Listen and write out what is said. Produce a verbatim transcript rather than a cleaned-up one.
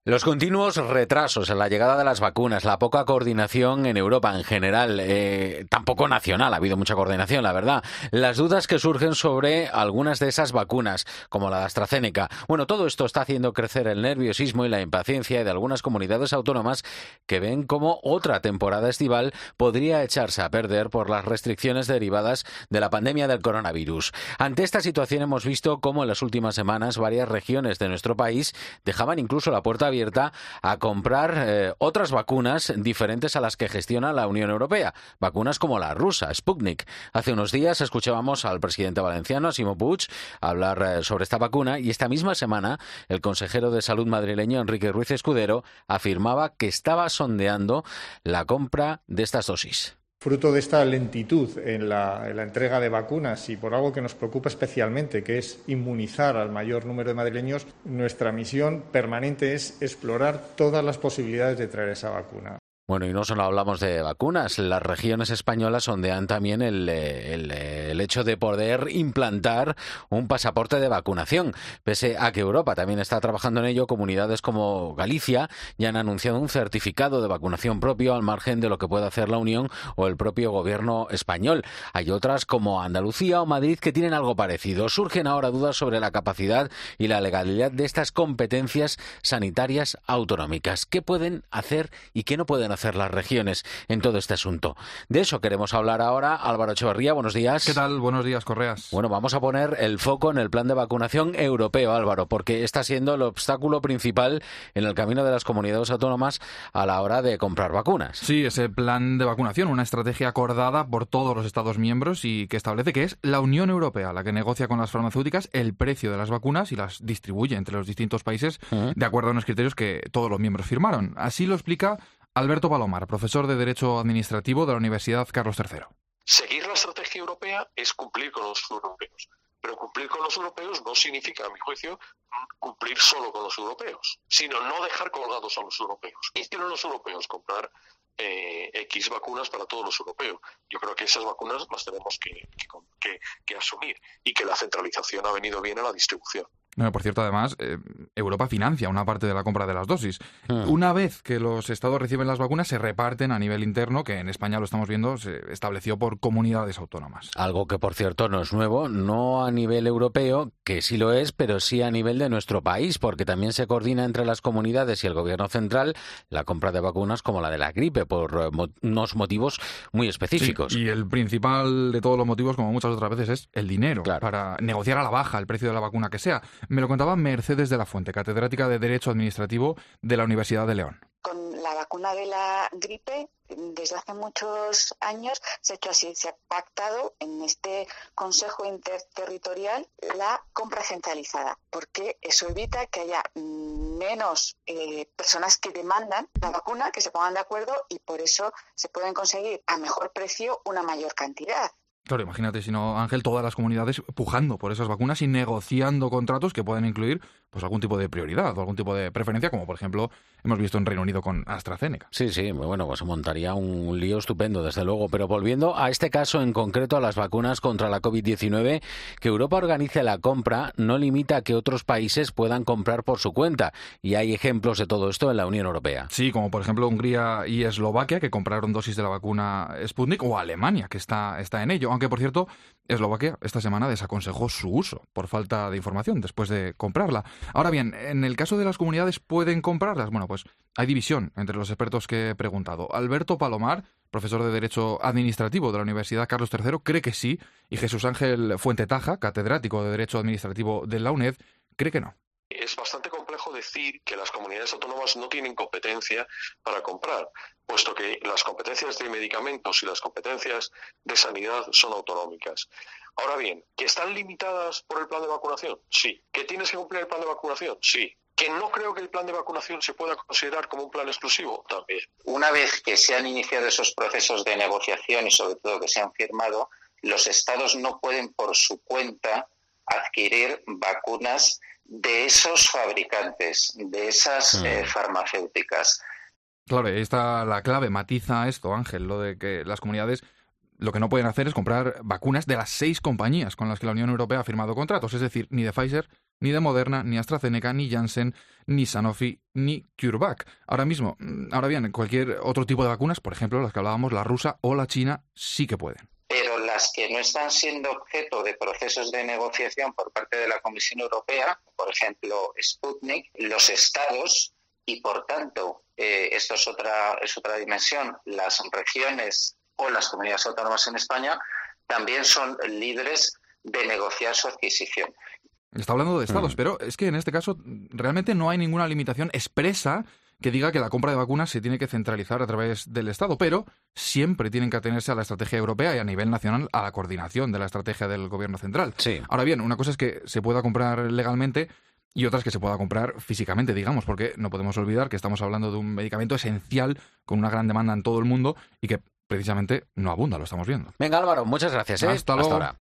Los continuos retrasos en la llegada de las vacunas, la poca coordinación en Europa en general, eh, tampoco nacional, ha habido mucha coordinación, la verdad. Las dudas que surgen sobre algunas de esas vacunas, como la de AstraZeneca. Bueno, todo esto está haciendo crecer el nerviosismo y la impaciencia de algunas comunidades autónomas que ven cómo otra temporada estival podría echarse a perder por las restricciones derivadas de la pandemia del coronavirus. Ante esta situación hemos visto cómo en las últimas semanas varias regiones de nuestro país dejaban incluso la puerta abierta a comprar eh, otras vacunas diferentes a las que gestiona la Unión Europea, vacunas como la rusa, Sputnik. Hace unos días escuchábamos al presidente valenciano, a Ximo Puig, hablar eh, sobre esta vacuna y esta misma semana el consejero de Salud madrileño, Enrique Ruiz Escudero, afirmaba que estaba sondeando la compra de estas dosis. Fruto de esta lentitud en la, en la entrega de vacunas y por algo que nos preocupa especialmente, que es inmunizar al mayor número de madrileños, nuestra misión permanente es explorar todas las posibilidades de traer esa vacuna. Bueno, y no solo hablamos de vacunas, las regiones españolas sondean también el, el, el hecho de poder implantar un pasaporte de vacunación. Pese a que Europa también está trabajando en ello, comunidades como Galicia ya han anunciado un certificado de vacunación propio al margen de lo que pueda hacer la Unión o el propio gobierno español. Hay otras como Andalucía o Madrid que tienen algo parecido. Surgen ahora dudas sobre la capacidad y la legalidad de estas competencias sanitarias autonómicas. ¿Qué pueden hacer y qué no pueden hacer las regiones en todo este asunto? De eso queremos hablar ahora. Álvaro Echeverría, buenos días. ¿Qué tal? Buenos días, Correas. Bueno, vamos a poner el foco en el plan de vacunación europeo, Álvaro, porque está siendo el obstáculo principal en el camino de las comunidades autónomas a la hora de comprar vacunas. Sí, ese plan de vacunación, una estrategia acordada por todos los Estados miembros y que establece que es la Unión Europea la que negocia con las farmacéuticas el precio de las vacunas y las distribuye entre los distintos países uh-huh. de acuerdo a unos criterios que todos los miembros firmaron. Así lo explica Alberto Palomar, profesor de Derecho Administrativo de la Universidad Carlos tercero. Seguir la estrategia europea es cumplir con los europeos, pero cumplir con los europeos no significa, a mi juicio, cumplir solo con los europeos, sino no dejar colgados a los europeos. Hicieron los europeos comprar eh, X vacunas para todos los europeos. Yo creo que esas vacunas las tenemos que, que, que, que asumir y que la centralización ha venido bien a la distribución. No, por cierto, además, eh, Europa financia una parte de la compra de las dosis. Mm. Una vez que los estados reciben las vacunas, se reparten a nivel interno, que en España lo estamos viendo, se estableció por comunidades autónomas. Algo que, por cierto, no es nuevo, no a nivel europeo, que sí lo es, pero sí a nivel de nuestro país, porque también se coordina entre las comunidades y el gobierno central la compra de vacunas como la de la gripe, por mo- unos motivos muy específicos. Sí, y el principal de todos los motivos, como muchas otras veces, es el dinero, claro, para negociar a la baja el precio de la vacuna que sea. Me lo contaba Mercedes de la Fuente, catedrática de Derecho Administrativo de la Universidad de León. Con la vacuna de la gripe, desde hace muchos años se ha hecho así, se ha pactado en este Consejo Interterritorial la compra centralizada, porque eso evita que haya menos eh, personas que demandan la vacuna, que se pongan de acuerdo y por eso se pueden conseguir a mejor precio una mayor cantidad. Claro, imagínate si no, Ángel, todas las comunidades pujando por esas vacunas y negociando contratos que pueden incluir pues algún tipo de prioridad o algún tipo de preferencia, como por ejemplo hemos visto en Reino Unido con AstraZeneca. Sí, sí, bueno, pues se montaría un lío estupendo, desde luego. Pero volviendo a este caso en concreto, a las vacunas contra la covid diecinueve, que Europa organice la compra no limita a que otros países puedan comprar por su cuenta. Y hay ejemplos de todo esto en la Unión Europea. Sí, como por ejemplo Hungría y Eslovaquia, que compraron dosis de la vacuna Sputnik, o Alemania, que está, está en ello. Aunque, por cierto, Eslovaquia esta semana desaconsejó su uso por falta de información después de comprarla. Ahora bien, en el caso de las comunidades, ¿pueden comprarlas? Bueno, pues hay división entre los expertos que he preguntado. Alberto Palomar, profesor de Derecho Administrativo de la Universidad Carlos tercero, cree que sí, y Jesús Ángel Fuentetaja, catedrático de Derecho Administrativo de la UNED, cree que no. Es bastante complejo decir que las comunidades autónomas no tienen competencia para comprar, puesto que las competencias de medicamentos y las competencias de sanidad son autonómicas. Ahora bien, ¿que están limitadas por el plan de vacunación? Sí. ¿Que tienes que cumplir el plan de vacunación? Sí. ¿Que no creo que el plan de vacunación se pueda considerar como un plan exclusivo? También. Una vez que se han iniciado esos procesos de negociación y sobre todo que se han firmado, los estados no pueden por su cuenta adquirir vacunas de esos fabricantes, de esas eh, farmacéuticas. Claro, ahí está la clave, matiza esto, Ángel, lo de que las comunidades lo que no pueden hacer es comprar vacunas de las seis compañías con las que la Unión Europea ha firmado contratos, es decir, ni de Pfizer ni de Moderna, ni AstraZeneca, ni Janssen, ni Sanofi, ni CureVac. Ahora mismo, ahora bien, cualquier otro tipo de vacunas, por ejemplo, las que hablábamos, la rusa o la china, sí que pueden. Pero las que no están siendo objeto de procesos de negociación por parte de la Comisión Europea, por ejemplo, Sputnik, los estados y, por tanto, eh, esto es otra, es otra dimensión, las regiones o las comunidades autónomas en España también son libres de negociar su adquisición. Está hablando de estados, Mm. pero es que en este caso realmente no hay ninguna limitación expresa que diga que la compra de vacunas se tiene que centralizar a través del Estado, pero siempre tienen que atenerse a la estrategia europea y a nivel nacional a la coordinación de la estrategia del gobierno central. Sí. Ahora bien, una cosa es que se pueda comprar legalmente y otra es que se pueda comprar físicamente, digamos, porque no podemos olvidar que estamos hablando de un medicamento esencial con una gran demanda en todo el mundo y que precisamente no abunda, lo estamos viendo. Venga, Álvaro, muchas gracias. ¿eh? Hasta luego. ahora.